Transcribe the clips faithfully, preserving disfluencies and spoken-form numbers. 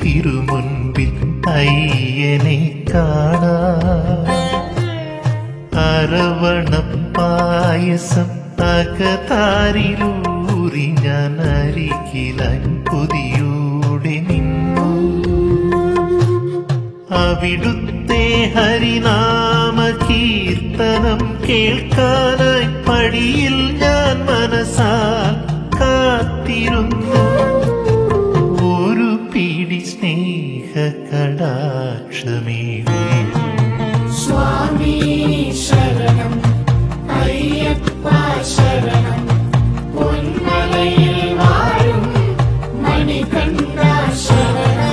തിരുമുൻപിൽ അയ്യനെ കാണാൻ. അരവണപ്പായസം അകതാരിലൂറി ഞാൻ അരികിലായി കൊതിയോടെ നിന്നു. അവിടുത്തെ ഹരിനാമ കീർത്തനം കേൾക്കാനായി പടിയിൽ ഞാൻ മനസ്സാൽ കാത്തിരുന്നു. ഒരു പിടി സ്നേഹ കടാക്ഷമേകൂ സ്വാമി ശരണം, അയ്യപ്പ ശരണം, പൊന്മലയിൽ വാഴും മണികണ്ഠ ശരണം.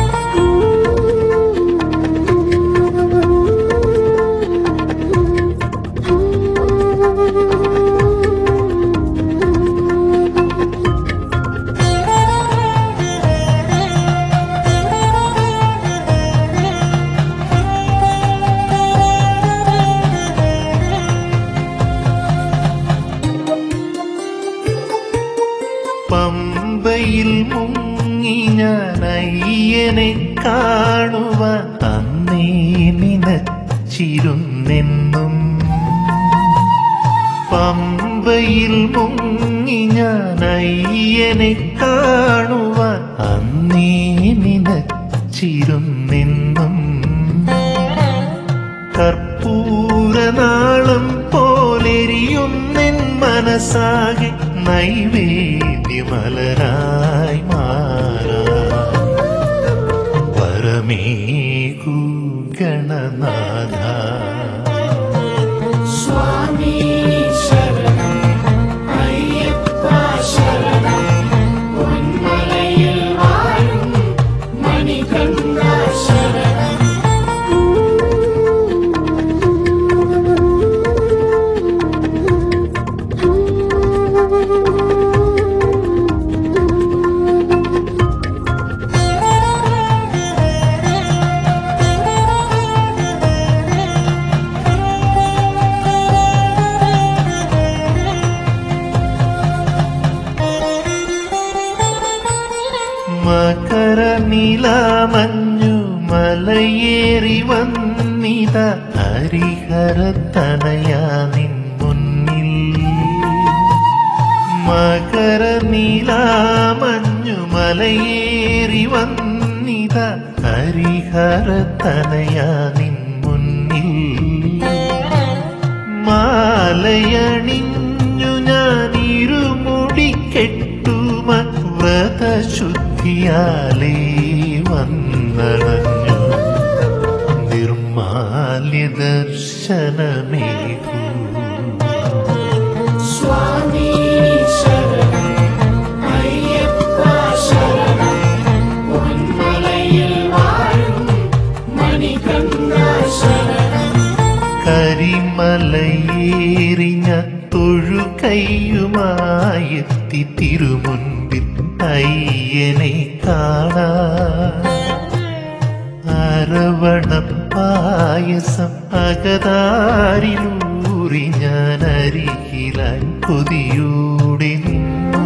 പമ്പയിൽ മുങ്ങി ഞാൻ അയ്യനെ കാണുവാൻ അന്നേ നിനച്ചിരുന്നെന്നും. പമ്പയിൽ മുങ്ങി ഞാൻ അയ്യനെ കാണുവാൻ അന്നേ നിനച്ചിരുന്നെന്നും. കർപ്പൂരനാളം പോലെരിയുന്നെൻ മനസ്സാകെ നൈവേദ്യമലരായി മാറാൻ വരമേകൂ ഗണനാഥ. സ്വാമി ശരണം, അയ്യപ്പ ശരണം, പൊന്മലയിൽ വാഴും മണികണ്ഠ ശരണം. മകരനിലാമഞ്ഞു മലയേറി വന്നിത ഹരിഹരത്തനയാ നിൻ മുന്നിൽ. മകരനിലാമഞ്ഞു മലയേറി വന്നിത ഹരിഹരത്തനയാ നിൻ മുന്നിൽ. മാലയണിഞ്ഞു ഞാൻ ഇരുമുടിക്കെട്ടുമ വ്രതശുദ്ധിയാലേ വന്നണഞ്ഞു. നിർമാല്യ ദർശനമേകൂ സ്വാമി ശരണം, അയ്യപ്പ ശരണം, പൊന്മലയിൽ വാഴും മണികണ്ഠ ശരണം. കരിമലയേറിഞ്ഞ തൊഴുകൈയുമായെത്തി തിരുമുൻപിൽ അയ്യനെ കാണാൻ. അരവണപ്പായസം അകതാരിലൂറി ഞാൻ അരികിലായി കൊതിയോടെ നിന്നു.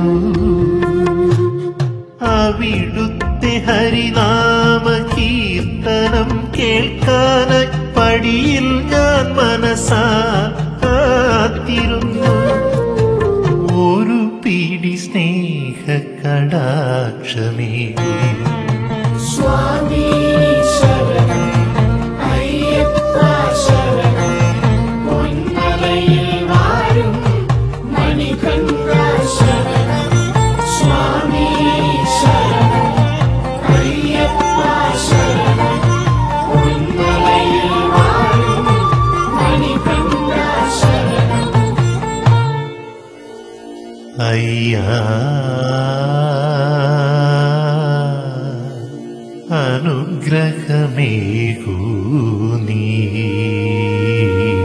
അവിടുത്തെ ഹരിനാമ കീർത്തനം കേൾക്കാനായി പടിയിൽ ഞാൻ മനസ്സാ കാത്തിരുന്നു. ഒരു പിടി സ്നേഹ കടാക്ഷമേകൂ സ്വാമി ശരണം, അയ്യപ്പ ശരണം, പൊന്മലയിൽ വാഴും മണികണ്ഠ ശരണം. സ്വാമി ശരണം, അയ്യപ്പ ശരണം, പൊന്മലയിൽ വാഴും മണികണ്ഠ ശരണം. അയ്യാ അനുഗ്രഹമേകൂ നീ.